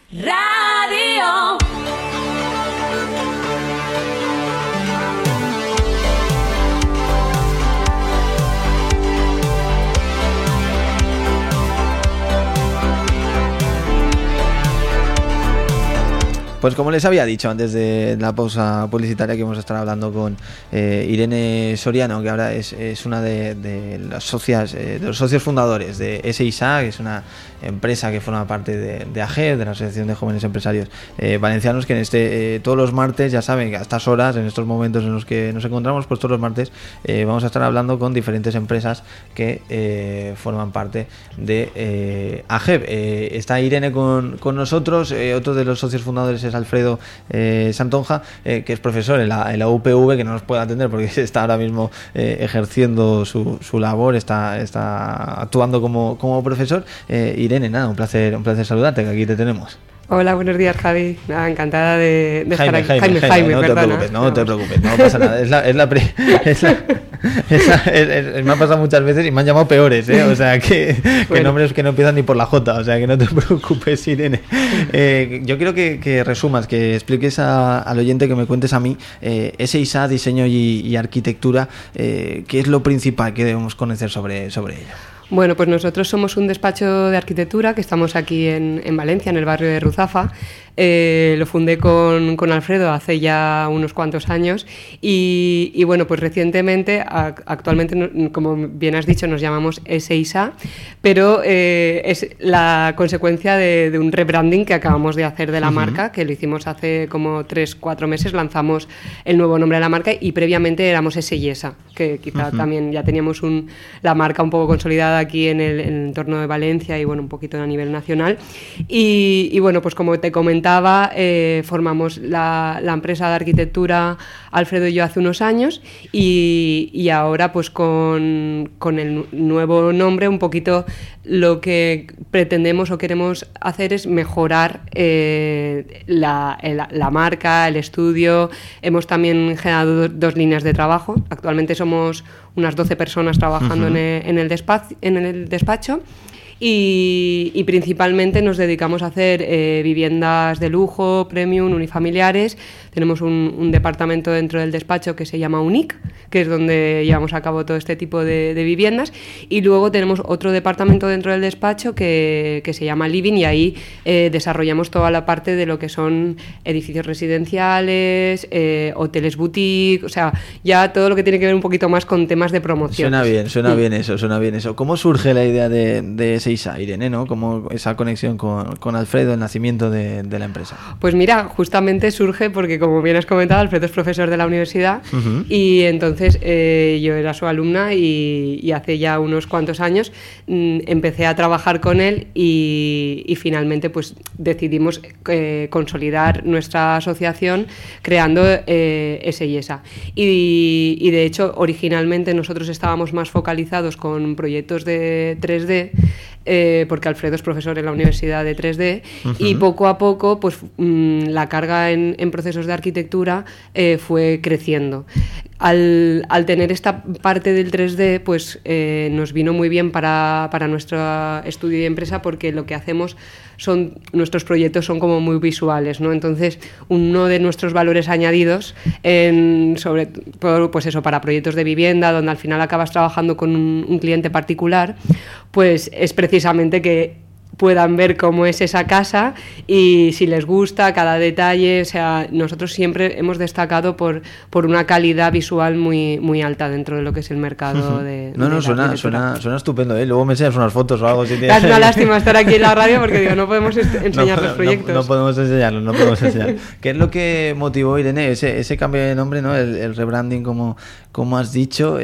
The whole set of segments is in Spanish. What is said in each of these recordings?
Radio. Pues como les había dicho antes de la pausa publicitaria, que vamos a estar hablando con Irene Soriano, que ahora es una de las socias, de los socios fundadores de SISA, que es una empresa que forma parte de AGEB, de la Asociación de Jóvenes Empresarios Valencianos, que todos los martes, ya saben que a estas horas, en estos momentos en los que nos encontramos, pues todos los martes vamos a estar hablando con diferentes empresas que forman parte de AGEB. Está Irene con nosotros, otro de los socios fundadores es Alfredo Santonja, que es profesor en la UPV, que no nos puede atender porque está ahora mismo ejerciendo su labor, está actuando como profesor. Irene, nada, un placer saludarte, que aquí te tenemos. Hola, buenos días, Javi. Encantada de estar aquí. Jaime, no te preocupes, no pasa nada. Me ha pasado muchas veces y me han llamado peores, o sea, que nombres que no empiezan ni por la J, o sea, que no te preocupes, Irene. Yo quiero que resumas, que expliques al oyente, que me cuentes a mí, SISA, diseño y arquitectura, ¿qué es lo principal que debemos conocer sobre ello? Bueno, pues nosotros somos un despacho de arquitectura que estamos aquí en Valencia, en el barrio de Ruzafa. Lo fundé con Alfredo hace ya unos cuantos años y bueno, pues recientemente, actualmente, como bien has dicho, nos llamamos SISA, pero es la consecuencia de un rebranding que acabamos de hacer de la marca, que lo hicimos hace como 3-4 meses, lanzamos el nuevo nombre de la marca y previamente éramos SISA, que quizá también ya teníamos la marca un poco consolidada aquí en el entorno de Valencia y bueno, un poquito a nivel nacional. Y bueno, pues como te comentaba, formamos la empresa de arquitectura Alfredo y yo hace unos años y ahora pues con el nuevo nombre un poquito lo que pretendemos o queremos hacer es mejorar la marca, el estudio. Hemos también generado dos líneas de trabajo. Actualmente somos unas 12 personas trabajando en el despacho. Y principalmente nos dedicamos a hacer viviendas de lujo, premium, unifamiliares. Tenemos un departamento dentro del despacho que se llama UNIC, que es donde llevamos a cabo todo este tipo de viviendas. Y luego tenemos otro departamento dentro del despacho que se llama Living, y ahí desarrollamos toda la parte de lo que son edificios residenciales, hoteles boutique, o sea, ya todo lo que tiene que ver un poquito más con temas de promoción. Suena bien eso. ¿Cómo surge la idea de SISA, Irene, ¿no? ¿Cómo esa conexión con Alfredo, el nacimiento de la empresa? Pues mira, justamente surge porque, como bien has comentado, Alfredo es profesor de la universidad y entonces yo era su alumna y hace ya unos cuantos años empecé a trabajar con él y finalmente pues decidimos consolidar nuestra asociación creando SISA. Y de hecho, originalmente nosotros estábamos más focalizados con proyectos de 3D, porque Alfredo es profesor en la Universidad de 3D y poco a poco pues la carga en procesos de arquitectura fue creciendo. Al tener esta parte del 3D pues nos vino muy bien para nuestro estudio y empresa, porque lo que hacemos nuestros proyectos son como muy visuales, ¿no? Entonces uno de nuestros valores añadidos sobre todo pues eso, para proyectos de vivienda donde al final acabas trabajando con un cliente particular, pues es precisamente que puedan ver cómo es esa casa y si les gusta cada detalle. O sea, nosotros siempre hemos destacado por una calidad visual muy, muy alta dentro de lo que es el mercado de suena estupendo, ¿eh? Luego me enseñas unas fotos o algo. Si es una lástima estar aquí en la radio porque digo, no podemos enseñar los proyectos. No podemos enseñar. ¿Qué es lo que motivó, Irene, ese cambio de nombre, ¿no? El rebranding, como has dicho,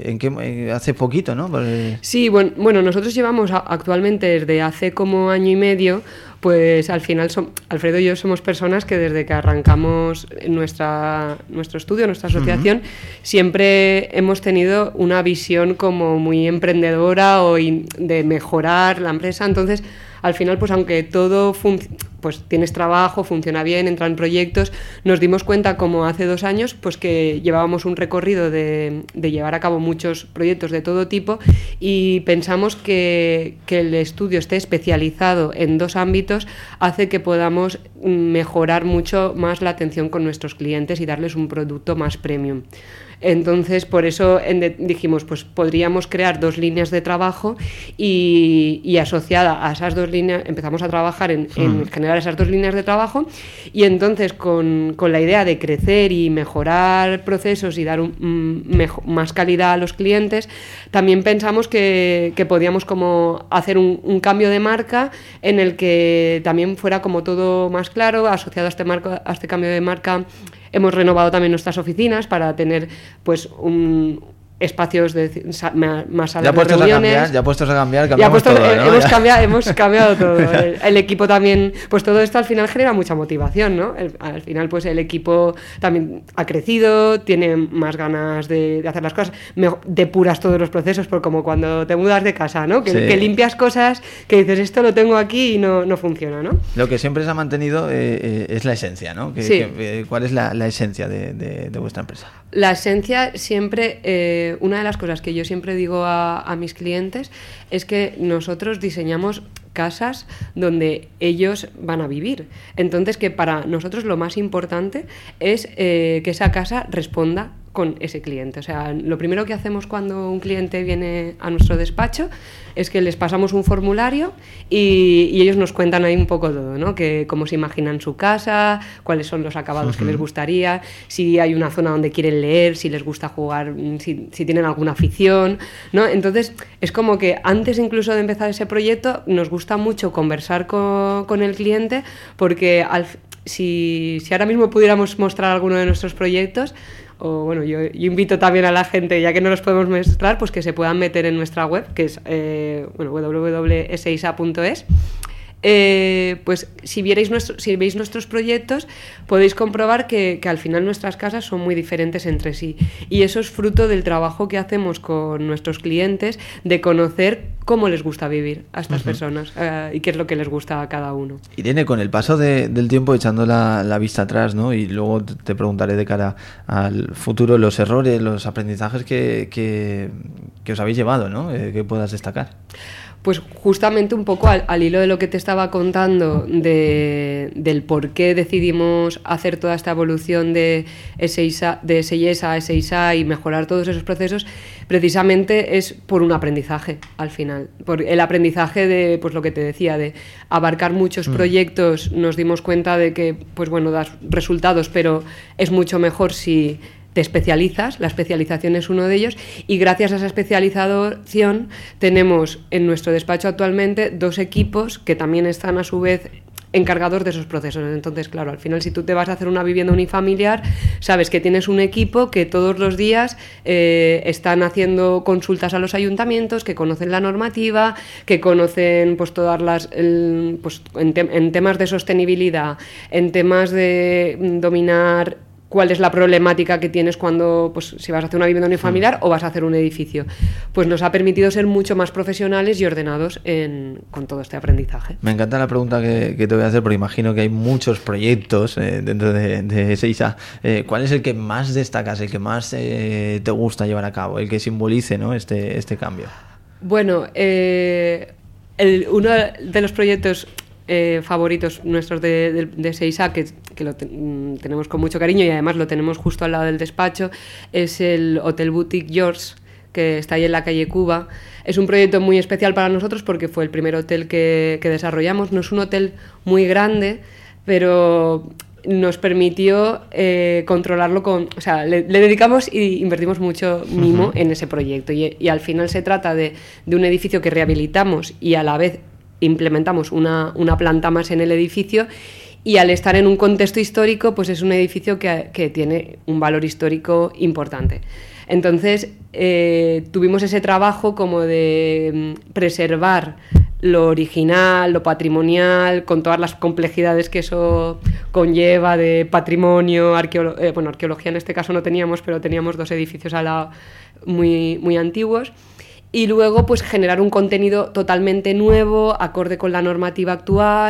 hace poquito, ¿no? Sí, bueno, nosotros llevamos actualmente desde hace como año y medio, pues al final Alfredo y yo somos personas que desde que arrancamos nuestro estudio, nuestra asociación, siempre hemos tenido una visión como muy emprendedora de mejorar la empresa. Entonces, al final, pues aunque todo pues tienes trabajo, funciona bien, entran proyectos. Nos dimos cuenta como hace 2 años pues que llevábamos un recorrido de llevar a cabo muchos proyectos de todo tipo y pensamos que el estudio esté especializado en 2 ámbitos hace que podamos mejorar mucho más la atención con nuestros clientes y darles un producto más premium. Entonces, por eso dijimos, pues podríamos crear 2 líneas de trabajo y asociada a esas 2 líneas, empezamos a trabajar en generar esas 2 líneas de trabajo y entonces con la idea de crecer y mejorar procesos y dar más calidad a los clientes, también pensamos que podíamos como hacer un cambio de marca en el que también fuera como todo más claro, asociado a este cambio de marca. Hemos renovado también nuestras oficinas para tener pues espacios más salas de reuniones. Ya puestos a cambiar, cambiamos todo, ¿no? Hemos cambiado todo. El equipo también, pues todo esto al final genera mucha motivación, ¿no? Al final pues el equipo también ha crecido, tiene más ganas de hacer las cosas, depuras todos los procesos, por como cuando te mudas de casa, ¿no? Que limpias cosas, que dices esto lo tengo aquí y no funciona, ¿no? Lo que siempre se ha mantenido es la esencia, ¿no? ¿Cuál es la esencia de vuestra empresa? La esencia siempre... una de las cosas que yo siempre digo a mis clientes es que nosotros diseñamos casas donde ellos van a vivir. Entonces, que para nosotros lo más importante es que esa casa responda con ese cliente. O sea, lo primero que hacemos cuando un cliente viene a nuestro despacho es que les pasamos un formulario y ellos nos cuentan ahí un poco todo, ¿no? Que cómo se imaginan su casa, cuáles son los acabados que les gustaría, si hay una zona donde quieren leer, si les gusta jugar, si tienen alguna afición, ¿no? Entonces, es como que antes incluso de empezar ese proyecto nos gusta mucho conversar con el cliente porque si ahora mismo pudiéramos mostrar alguno de nuestros proyectos, o bueno, yo invito también a la gente, ya que no los podemos mostrar, pues que se puedan meter en nuestra web, que es www.seisa.es. Pues si veis nuestros proyectos podéis comprobar que al final nuestras casas son muy diferentes entre sí y eso es fruto del trabajo que hacemos con nuestros clientes de conocer cómo les gusta vivir a estas personas y qué es lo que les gusta a cada uno. Irene, con el paso del tiempo, echando la vista atrás, ¿no? Y luego te preguntaré de cara al futuro los errores, los aprendizajes que os habéis llevado, ¿no? Que puedas destacar. Pues justamente un poco al hilo de lo que te estaba contando del por qué decidimos hacer toda esta evolución de SEISA a SEISA y mejorar todos esos procesos, precisamente es por un aprendizaje al final. Por el aprendizaje de, pues lo que te decía, de abarcar muchos proyectos, nos dimos cuenta de que, pues bueno, das resultados, pero es mucho mejor si te especializas, la especialización es uno de ellos y gracias a esa especialización tenemos en nuestro despacho actualmente 2 equipos que también están a su vez encargados de esos procesos. Entonces, claro, al final si tú te vas a hacer una vivienda unifamiliar, sabes que tienes un equipo que todos los días están haciendo consultas a los ayuntamientos, que conocen la normativa, que conocen pues todas las en temas de sostenibilidad, en temas de dominar cuál es la problemática que tienes cuando, pues, si vas a hacer una vivienda unifamiliar o vas a hacer un edificio. Pues nos ha permitido ser mucho más profesionales y ordenados con todo este aprendizaje. Me encanta la pregunta que te voy a hacer, porque imagino que hay muchos proyectos dentro de SEISA. ¿Cuál es el que más destacas, el que más te gusta llevar a cabo, el que simbolice, ¿no? este cambio? Bueno, uno de los proyectos favoritos nuestros de SEISA, que lo tenemos con mucho cariño y además lo tenemos justo al lado del despacho, es el Hotel Boutique Yours, que está ahí en la calle Cuba. Es un proyecto muy especial para nosotros porque fue el primer hotel que desarrollamos. No es un hotel muy grande, pero nos permitió controlarlo o sea, le dedicamos y invertimos mucho mimo en ese proyecto y al final se trata de un edificio que rehabilitamos y a la vez implementamos una planta más en el edificio y al estar en un contexto histórico pues es un edificio que tiene un valor histórico importante. Entonces tuvimos ese trabajo como de preservar lo original, lo patrimonial, con todas las complejidades que eso conlleva de patrimonio, arqueología en este caso no teníamos, pero teníamos 2 edificios al lado muy, muy antiguos. Y luego pues generar un contenido totalmente nuevo, acorde con la normativa actual,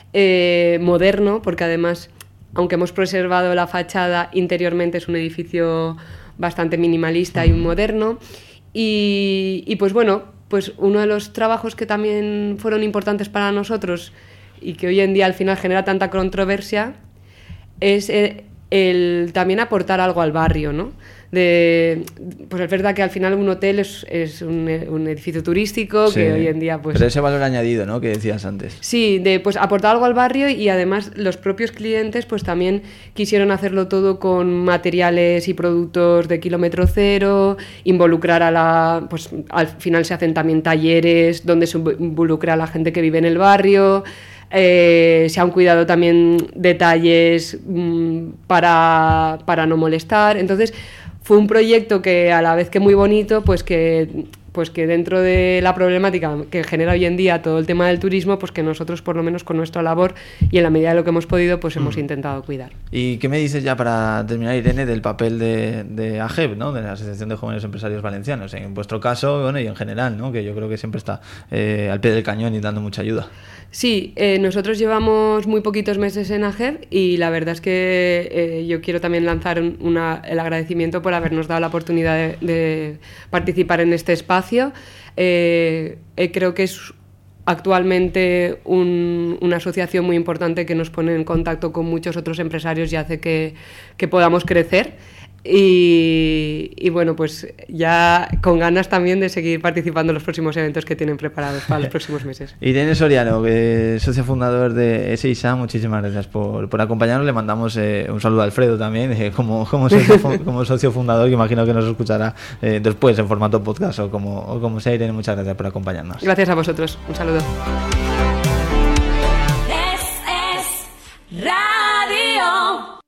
moderno, porque además, aunque hemos preservado la fachada, interiormente es un edificio bastante minimalista y moderno. Y pues bueno, pues uno de los trabajos que también fueron importantes para nosotros y que hoy en día al final genera tanta controversia es el también aportar algo al barrio, ¿no? Pues es verdad que al final un hotel es un edificio turístico, sí, que hoy en día pues... Pero ese valor añadido, ¿no?, que decías antes. Sí, pues aportar algo al barrio, y además los propios clientes pues también quisieron hacerlo todo con materiales y productos de kilómetro cero, involucrar pues al final se hacen también talleres donde se involucra a la gente que vive en el barrio. Se han cuidado también detalles para no molestar. Entonces fue un proyecto que, a la vez que muy bonito, pues que dentro de la problemática que genera hoy en día todo el tema del turismo, pues que nosotros, por lo menos con nuestra labor y en la medida de lo que hemos podido, pues hemos intentado cuidar. ¿Y qué me dices ya para terminar, Irene, del papel de AGEB, ¿no?, de la Asociación de Jóvenes Empresarios Valencianos? En vuestro caso, bueno, y en general, ¿no?, que yo creo que siempre está al pie del cañón y dando mucha ayuda. Sí, nosotros llevamos muy poquitos meses en AGEB y la verdad es que yo quiero también lanzar el agradecimiento por habernos dado la oportunidad de participar en este espacio. Creo que es actualmente una asociación muy importante que nos pone en contacto con muchos otros empresarios y hace que podamos crecer. Y bueno, pues ya con ganas también de seguir participando en los próximos eventos que tienen preparados para los próximos meses. Irene Soriano, socio fundador de SISA, muchísimas gracias por acompañarnos. Le mandamos un saludo a Alfredo también, como socio fundador, que imagino que nos escuchará después en formato podcast o como sea. Irene, muchas gracias por acompañarnos. Gracias a vosotros, un saludo.